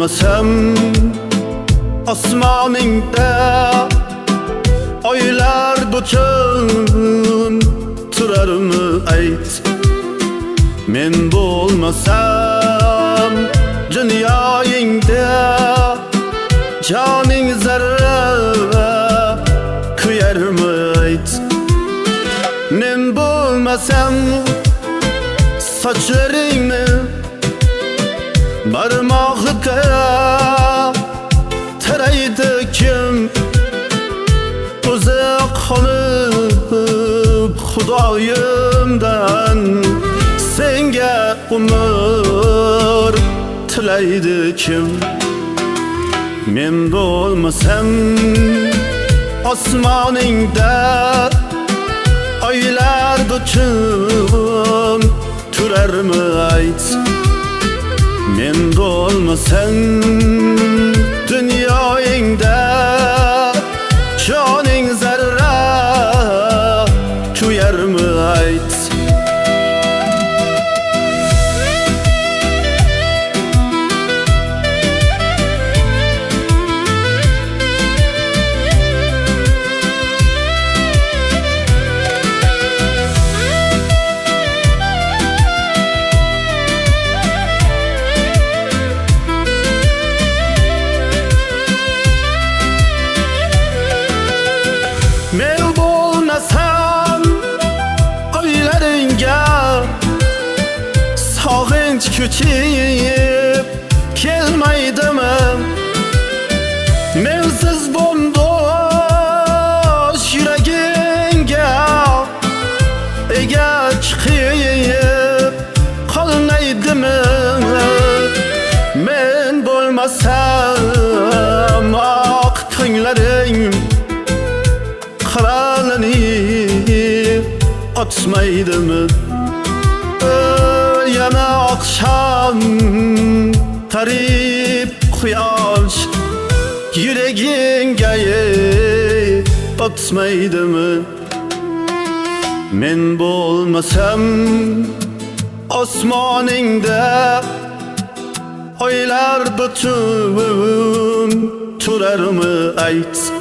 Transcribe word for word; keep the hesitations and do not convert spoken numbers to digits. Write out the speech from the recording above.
bo'lmasam osmoningda oylar do'chun turarmi ayt. Men bo'lmasam dunyoyingda joning zarra kuyarmi ayt. Men bo'lmasam sochlaringni barmog'iga taraydi kim? O'zi qolib Xudoyimdan senga umr tilaydi kim? Men bo'lmasam osmoningda oylar do'chun turarmi ayt. Men bo'lmasam dunyoyingda joning zarra kuyarmi ayt. Men bo'lmasam oylaringga sog'inch kuchayib kelmaydimi? Mensiz bo'mbo'sh yuragingga ega chiqib qolmaydimi? Men bo'lmasam oq ko'nglaring qaralanib otmaydimi? Yana oqshom qarib quyosh yuragingga otmaydimi? Men bo'lmasam osmoningda oylar do'chun turarmi ayt.